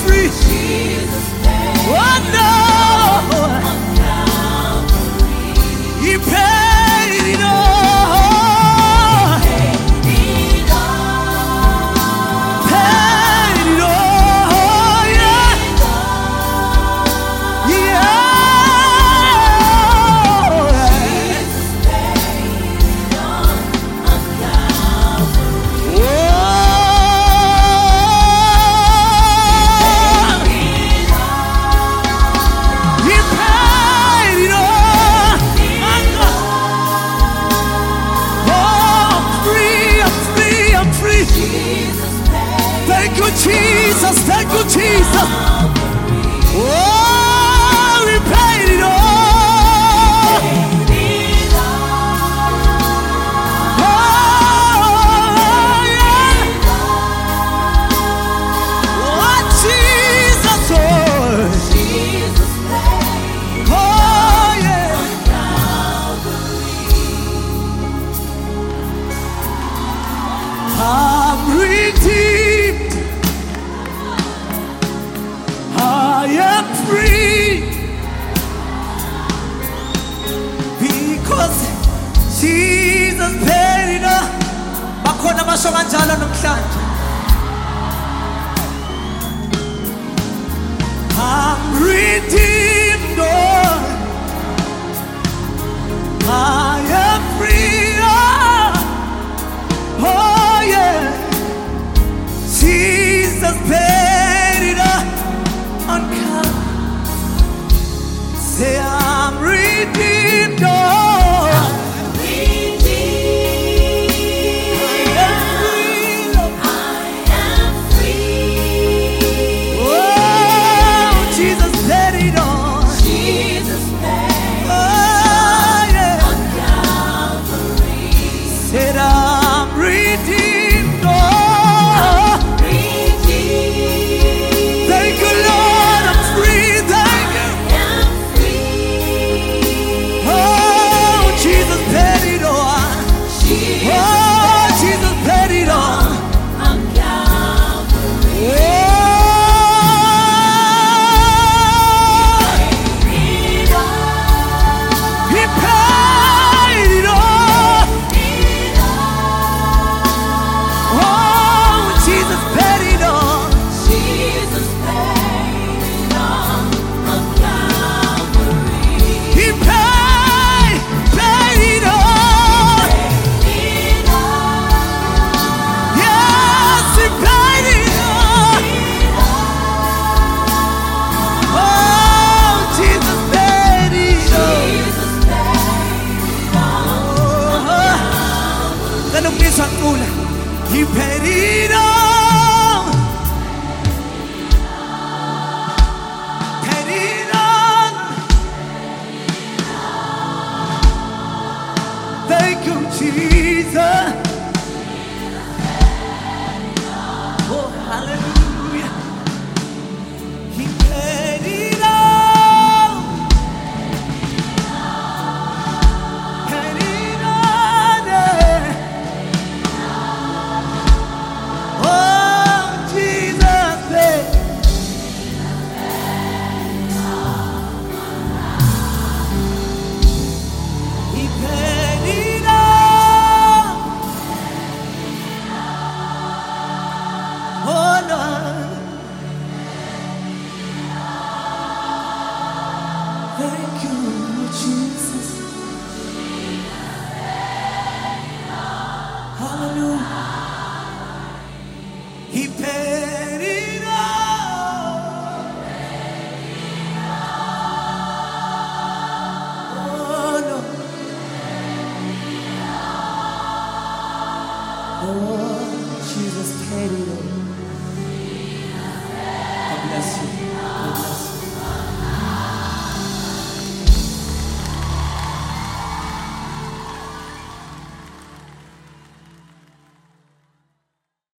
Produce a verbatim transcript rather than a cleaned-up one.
free. Oh no, He paid it all. Paid it all, yeah, yeah. Thank you, Jesus. Thank you, Jesus. Oh, we paid it all. Oh, yeah. Oh, Jesus. Oh, oh yeah. I'm redeemed. I am free because Jesus paid it all. Bakhona basho kanjalo namhlanje. I'm redeemed, Lord. I am free. Oh, oh yeah. Jesus paid it all. Say I'm redeemed, oh. I'm redeemed. I am free. Oh, Jesus paid it all. Jesus paid oh, yeah. on Calvary. Said I'm redeemed, oh. I'm redeemed. Thank you, Lord, I'm free. Thank you. He paid it all. Paid it all. Thank you, Jesus. Oh, hallelujah. He paid it all. Paid it all, yeah. Thank you, Jesus. Hallelujah. He paid it all. Oh, no. Oh, Jesus paid it all.